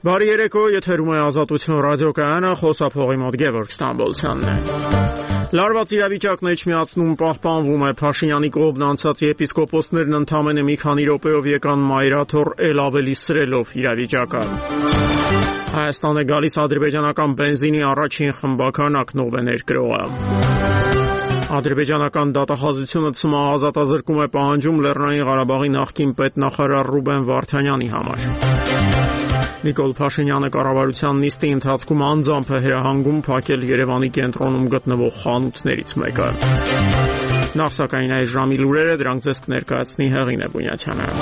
Բարի երեկո, եթերում է Ազատություն ռադիոկայանը, խոսափողի մոտ Գևորգ Ստամբոլցյանն է։ Լարված իրավիճակն էջմիածնում պահպանվում է Փաշինյանի կողմն անցած եպիսկոպոսներն ընդամենը մի քանի րոպեով եկան մայրաթոռ էլ ավելի սրելով իրավիճակը։ Հայաստան է գալիս ադրբեջանական բենզինի առաջին խմբաքանակ է ներկրողը։ Ադրբեջանական դատախազությունը ՑՄԱ ազատազրկում է պահանջում Լեռնային Ղարաբաղի նախկին պետնախարար Ռուբեն Վարդանյանի համար։ Նիկոլ Փաշինյանը կառավարության նիստի ընթացքում անձամբ է հրահանգում փակել Երևանի կենտրոնում գտնվող խանութներից մեկը։ Նախ սակայն այս ժամի լուրերը, դրանք ձեզ կներկայացնի Հեղինե Բունյաթյանը։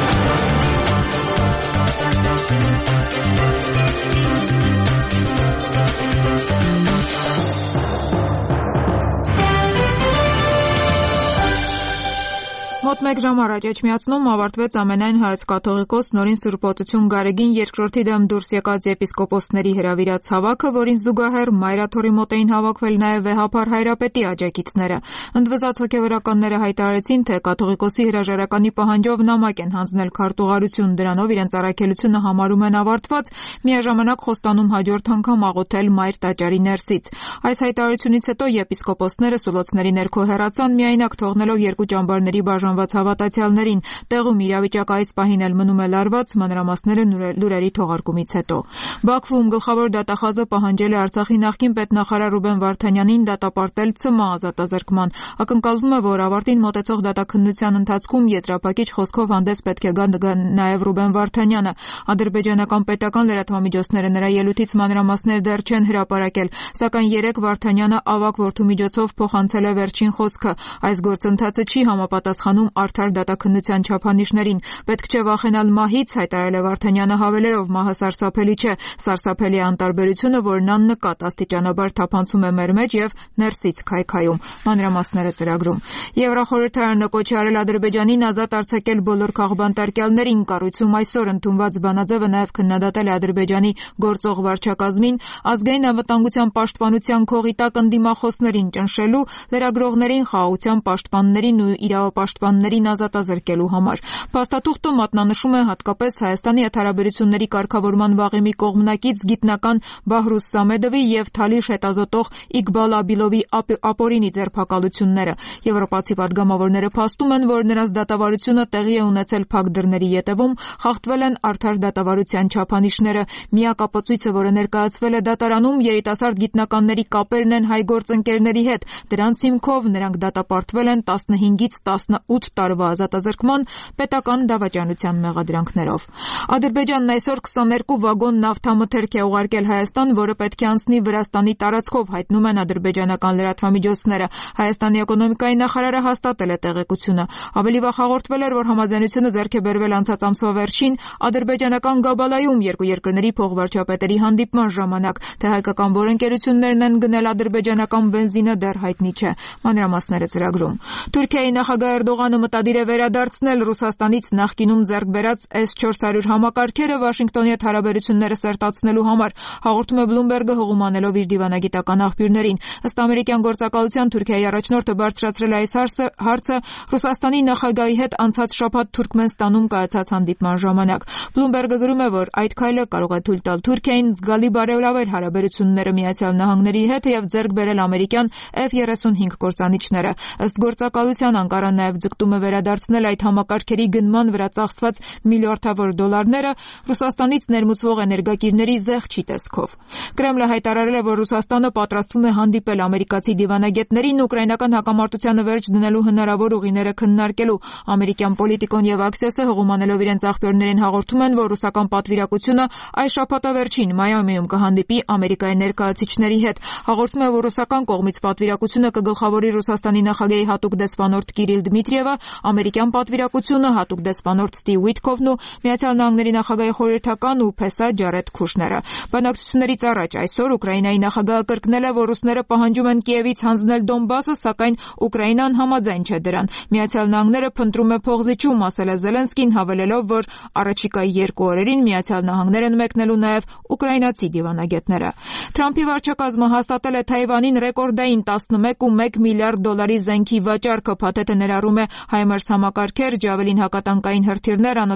Մոտ մեկ ժամ առաջ էջմիածնում ավարտվեց ամենայն հայոց կաթողիկոս Նորին Սուրբ Օծություն Գարեգին II դեմ դուրս եկած եպիսկոպոսների հրավիրած հավաքը, որին զուգահեռ մայրաթոռի մոտ էին հավաքվել նաև վեհափար Հայրապետի աջակիցները։ Ընդվզած հոգևորականները հայտարարեցին, թե կաթողիկոսի հրաժարականի պահանջով նամակ են հանձնել քարտուղարություն, դրանով իրենց առաքելությունը համարում են ավարտված, միաժամանակ խոստանում հաջորդ անգամ աղոթել Մայր տաճարի ներսից։ Այս հայտարարությունից հետո եպիսկոպոսները սուլոցների ներքո հեռացան, միայնակ թողնելով երկու ճամբարների բաժանված հավատացյալներին։ Տեղում իրավիճակը այս պահին էլ մնում է լարված, մանրամասները լուրերի թողարկումից հետո։ Բաքվում գլխավոր դատախազը պահանջել է Արցախի նախկին պետնախարար Ռուբեն Վարդանյանին դատապարտել ՑՄԱ ազատազրկման։ Ակնկալվում է, որ ավարտին մոտեցող դատաքննության ընթացքում եզրափակիչ խոսքով հանդես պետք է գա նաև Ռուբեն Վարդանյանը։ Ադրբեջանական պետական լրատվամիջոցները նրա ելույթից մանրամասներ դեռ չեն հրապարակել, սակայն երեկ Վարդանյանը ավագ որդու միջոցով փոխանցել է վերջին խոսքը։ Այս գործընթացը չի համապատասխանում արդար դատաքննության չափանիշներին։ Պետք չէ վախենալ մահից, հայտարարել է Վարդանյանը, հավելելով, մահը սարսափելի չէ, սարսափելի է անտարբերությունը, որն աննկատ աստիճանաբար թափանցում է մեր մեջ եւ ներսից քայքայում։ Մանրամասները ծրագրում։ Եվրախորհրդարանը կոչ է արել Ադրբեջանին ազատ արձակել բոլոր քաղբանտարկյալներին։ Կառույցում այսօր ընդունված բանաձևը նաև քննադատել է Ադրբեջանի գործող վարչակազմին ազգային անվտանգության պաշտպանության քողի տակ ընդդիմախոսներին ճնշելու, լրագրողներին, խաղաղության պաշտպաններին ու իրավապաշտպաններին ազատազրկելու համար։ Փաստաթուղթը մատնանշում է հատկապես Հայաստանի հետ հարաբերությունների կարգավորման վաղեմի կողմնակից գիտնական Բահրուս Սամեդովի եւ Թալիշ հետազոտող Իկբալ Աբիլովի ապօրինի ձերբակալությունները։ Եվրոպացի պատգամավորները փաստում են, որ նրանց դատավարությունը տեղի է ունեցել փակ դռների ետևում, խախտվել են արդար դատավարության չափանիշները։ Միակ ապացույցը, որը ներկայացվել է դատարանում, երիտասարդ գիտնականների կապերն են հայ գործընկերների հետ։ Դրանց հիմքով նրանք դատապարտվել են 15-ից 18 տարվա ազատազրկման պետական դավաճանության մեղադրանքներով։ Ադրբեջանն այսօր 22 վագոն նավթամթերք է ուղարկել Հայաստան, որը պետք է անցնի Վրաստանի տարածքով, հայտնում են ադրբեջանական լրատվամիջոցները։ Հայաստանի էկոնոմիկայի նախարարը հաստատել է տեղեկությունը։ Ավելի վաղ հաղորդվել էր, որ համաձայնությունը ձեռք է բերվել անցած ամսվա վերջին ադրբեջանական Գաբալայում երկու երկրների փոխվարչապետերի հանդիպման ժամանակ։ Թե հայկական որ ընկերություններն են գնել ադրբեջանական բենզինը, դեռ հայտնի չէ։ Մանրամասները ծրագրում։ Թուրքիայի նախագահ Էրդողանը մտադիր է վերադարձնել Ռուսաստանից նախկինում ձեռք բերած S-400 համակարգերը Վաշինգտոնի հետ հարաբերությունները սերտացնելու համար, հաղորդում է Բլումբերգը հողում անելով իր դիվանագիտական աղբյուրներին։ Ըստ ամերիկյան գործակալության Թուրքիայի առաջնորդը բարձրացրել է այս հարցը Ռուսաստանի նախագահի հետ անցած շաբաթ Թուրքմենստանում կայացած հանդիպման ժամանակ։ Բլումբերգը գրում է, որ այդ քայլը կարող է թույլ տալ Թուրքիային զգալի բարելավել հարաբերությունները Միացյալ Նահանգների հետ եւ ձեռք բերել ամերիկյան F-35 կործանիչները։ Ըստ գործակալության Անկարան նաև ձգտում է վերադարձնել այդ համակարգերի գնման վրա ծախսված միլիարդավոր դոլարները Ռուսաստանից ներմուծվող էներգակիրների զեղչի տեսքով։ Կրեմլը հայտարարել է, որ Ռուսաստանը պատրաստվում է հանդիպել ամերիկացի դիվանագետներին ուկրաինական հակամարտությանը վերջ դնելու հնարավոր ուղիները քննարկելու։ Ամերիկյան Պոլիտիկոն եւ Axios-ը հողում անելով իրենց աղբյուրներին հաղորդում են, որ ռուսական պատվիրակությունը այս շաբաթավերջին Մայամիում կհանդիպի Ամերիկայի ներկայացուցիչների հետ։ Հաղորդում է, որ ռուսական կողմից պատվիրակությունը կգլխավորի Ռուսաստանի նախագահի հատուկ դեսպանորդ Կիրիլ Դմիտրիևը, ամերիկյան պատվիրակությունը հատուկ դեսպանորդ Ստիվ Ուիթքոֆն ու Միացյալ Նահանգների նախագահի խորհրդական ու ՓՍԱ Ջարեդ Քուշները։ Բանակցություններից առաջ այսօր Ուկրաինայի նախագահը կրկնել է, որ ռուսները պահանջում են Կիևից հանձնել Դոնբասը, սակայն Ուկրաինան համաձայն չէ դրան։ Միացյալ Նահանգները փնտրում է փողզիջում, ասել է Զելենսկին, հավելելով, որ առաջիկա 2 օրերին Միացյալ Նահանգներ են մեկնելու նաև ուկրաինացի դիվանագետները։ Թրամփի վարչակազմը հաստատել է Թայվանին ռեկորդային 11.1 միլիարդ դոլարի զենքի վաճառքը։ Փաթեթը ներառում է HIMARS համակարգեր, Javelin հակատանկային հրթիռներ,